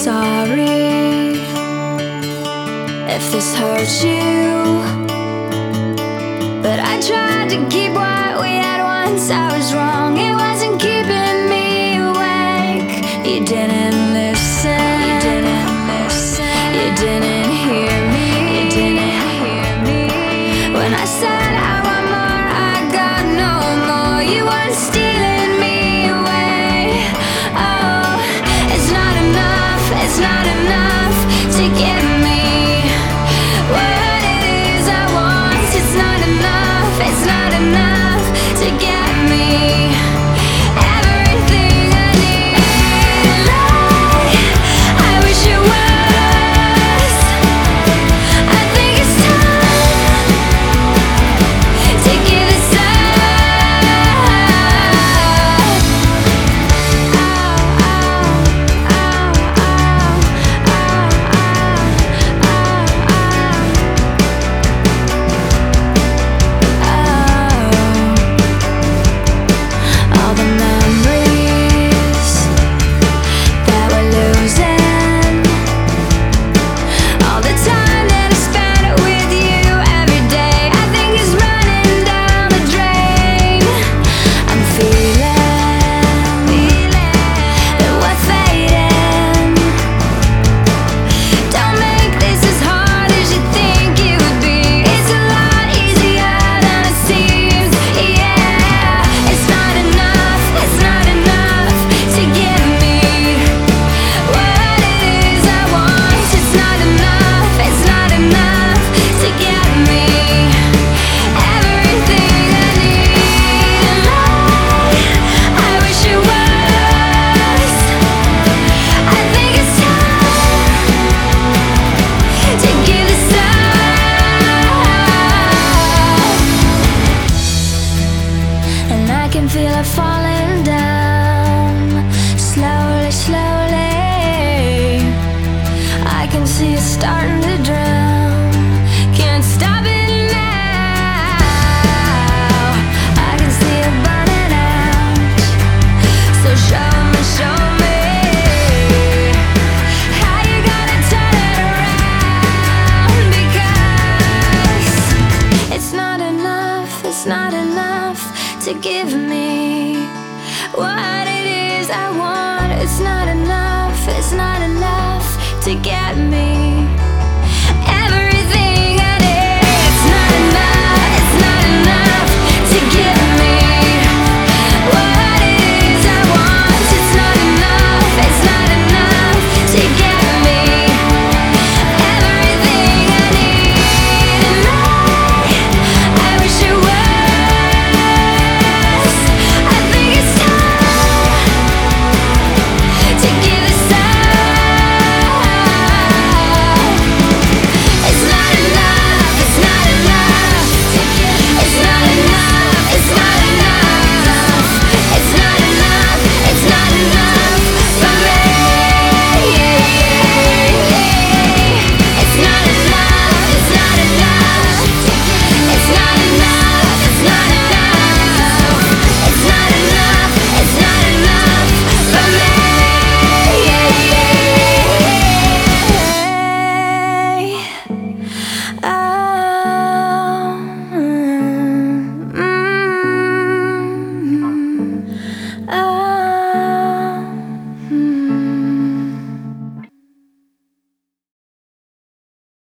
sorry if this hurts you, but I tried to keep what we had once. I was wrong, it wasn't keeping me awake. You didn't listen, you didn't listen, you didn't hear me, you didn't hear me. When I said I want more, I got no more. You weren't stealing me away. Oh, it's not enough, it's not enough to give me what it is I want. It's not enough, it's not enough to get me everything I need. Like, I wish it was. I think it's time to give this up. All the memories that we're losing, all the time that I spent with you every day, I think is running down the drain. I'm feeling that we're fading. Don't make this as hard as you think it would be. It's a lot easier than it seems. Yeah, it's not enough, it's not enough to give me what it is I want. It's not enough, it's not enough to get me everything I need. Like, I wish it was. I think it's time to give this up. And I can feel it falling down, slowly, slowly. I can see it starting to drown. Can't stop it now. I can see it burning out. So show me how you gonna turn it around. Because it's not enough, it's not enough to give me what it is I want. It's not enough, it's not enough to get me